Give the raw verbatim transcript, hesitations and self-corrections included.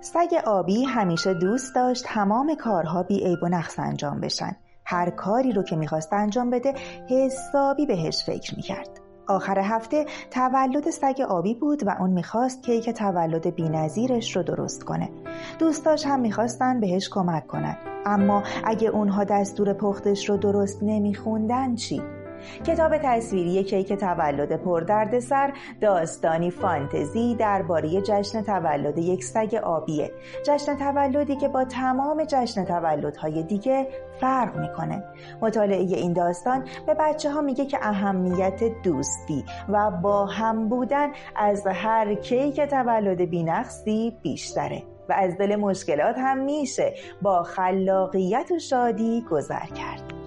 سگ آبی همیشه دوست داشت تمام کارها بی عیب و نقص انجام بشن. هر کاری رو که میخواست انجام بده حسابی بهش فکر میکرد. آخر هفته تولد سگ آبی بود و اون میخواست کیک تولد بی‌نظیرش رو درست کنه. دوستاش هم میخواستن بهش کمک کنن، اما اگه اونها دستور پختش رو درست نمیخوندن چی؟ کتاب تصویری کیک تولد پردردسر داستانی فانتزی درباره جشن تولد یک سگ آبیه. جشن تولدی که با تمام جشن تولدهای دیگه فرق میکنه. مطالعه این داستان به بچه ها میگه که اهمیت دوستی و با هم بودن از هر کیک تولد بی‌نقصی بیشتره و از دل مشکلات هم میشه با خلاقیت و شادی گذر کرد.